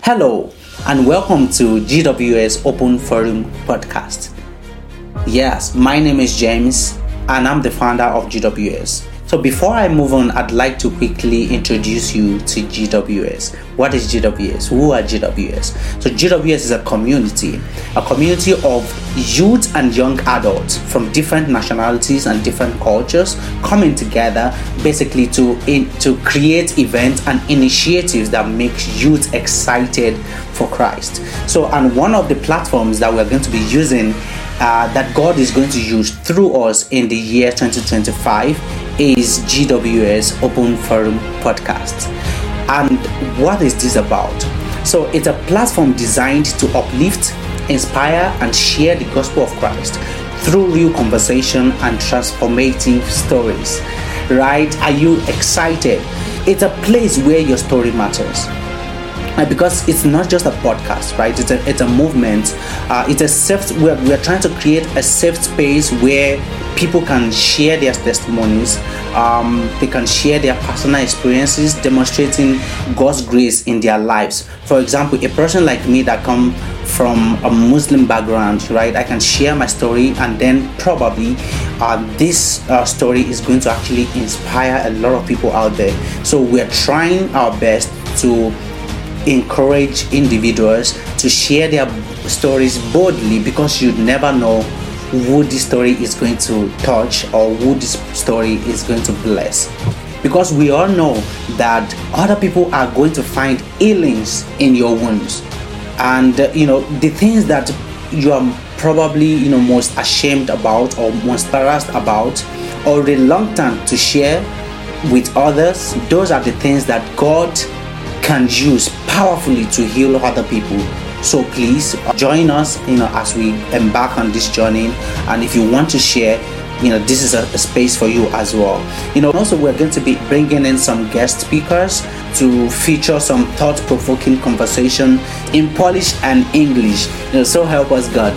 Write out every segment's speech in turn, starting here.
Hello, and welcome to GWS Open Forum Podcast. Yes, my name is James, and I'm the founder of GWS. So before I move on, I'd like to quickly introduce you to GWS. What is GWS? Who are GWS? So GWS is a community of youth and young adults from different nationalities and different cultures coming together basically to create events and initiatives that make youth excited for Christ. So, and one of the platforms that we're going to be using that God is going to use through us in the year 2025 is GWS Open Forum Podcast. And what is this about? So it's a platform designed to uplift, inspire, and share the gospel of Christ through real conversation and transformative stories. Right? Are you excited? It's a place where your story matters. Because it's not just a podcast, right? It's a movement. We're trying to create a safe space where people can share their testimonies. They can share their personal experiences, demonstrating God's grace in their lives. For example, a person like me that come from a Muslim background, right? I can share my story, and then probably this story is going to actually inspire a lot of people out there. So we're trying our best to encourage individuals to share their stories boldly, because you never know who this story is going to touch or who this story is going to bless, because we all know that other people are going to find healings in your wounds. And the things that you are probably most ashamed about or most embarrassed about or reluctant to share with others, those are the things that God can use powerfully to heal other people. So please join us as we embark on this journey. And if you want to share, this is a space for you as well. Also we're going to be bringing in some guest speakers to feature some thought-provoking conversation in Polish and English. So help us God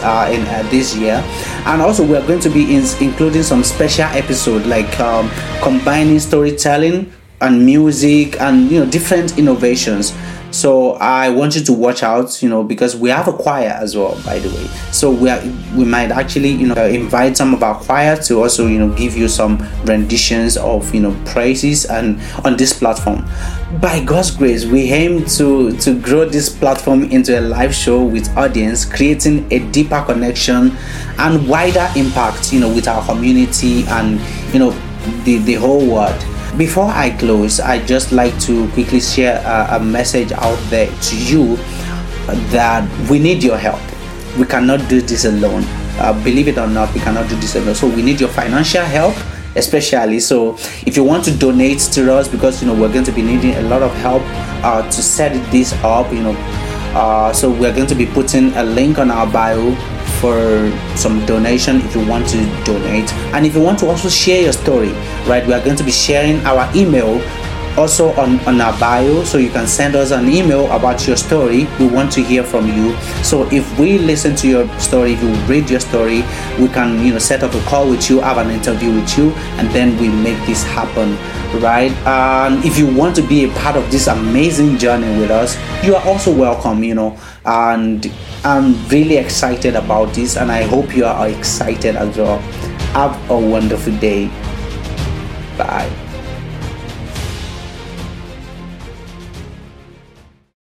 this year. And also we're going to be including some special episode like combining storytelling and music and different innovations. So I want you to watch out, because we have a choir as well, by the way. So we might actually invite some of our choir to also give you some renditions of praises and on this platform. By God's grace, we aim to grow this platform into a live show with audience, creating a deeper connection and wider impact with our community and the whole world. Before I close, I'd just like to quickly share a message out there to you that we need your help. We cannot do this alone. Believe it or not, we cannot do this alone. So we need your financial help, especially. So if you want to donate to us, because we're going to be needing a lot of help to set this up. So we're going to be putting a link on our bio for some donation if you want to donate. And if you want to also share your story, right, we are going to be sharing our email also on our bio, so you can send us an email about your story. We want to hear from you. So if we listen to your story, if you read your story, we can set up a call with you, have an interview with you, and then we make this happen, right? And if you want to be a part of this amazing journey with us, you are also welcome. And I'm really excited about this, and I hope you are excited as well. Have a wonderful day. Bye.